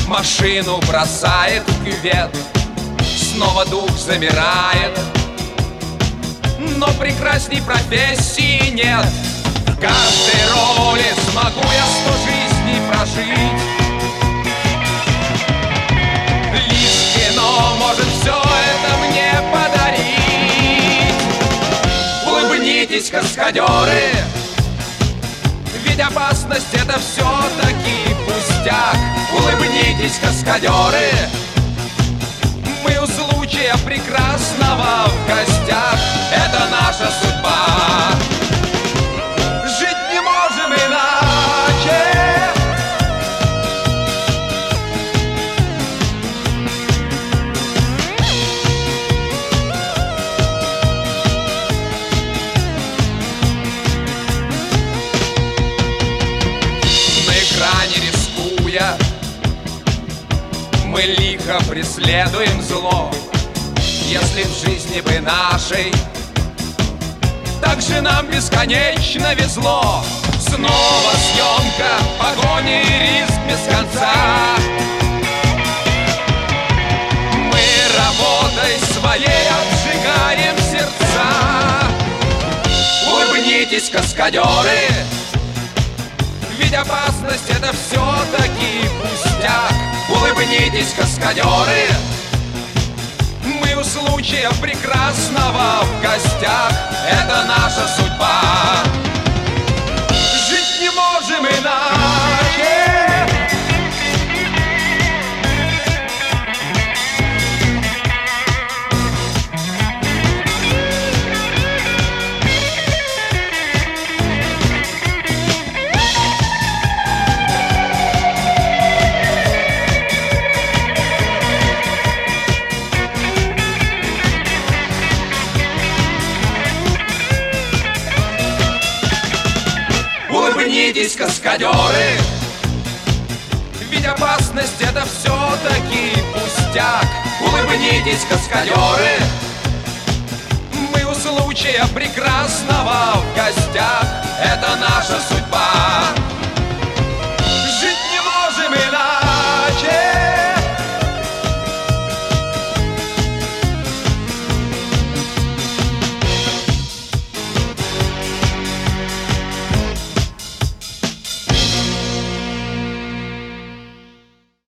Машину бросает в кювет, снова дух замирает. Но прекрасней профессии нет. В каждой роли смогу я 100 жизней прожить. Лишь кино может все это мне подарить. Улыбнитесь, каскадеры, ведь опасность — это все-таки пустяк. Улыбнитесь, каскадеры, мы у случая прекрасного в гостях. Это наша судьба. Жить не можем иначе. На экране рискуя, мы лихо преследуем зло. Если в жизни бы нашей так же нам бесконечно везло. Снова съемка, погоня и риск без конца. Мы работой своей обжигаем сердца. Улыбнитесь, каскадеры, ведь опасность — это все-таки пустяк. Улыбнитесь, каскадеры, мы у случая прекрасного в гостях. Это наша судьба. Жить не можем иначе. Улыбнитесь, каскадеры, ведь опасность — это все-таки пустяк. Улыбнитесь, каскадеры, мы у случая прекрасного в гостях. Это наша судьба.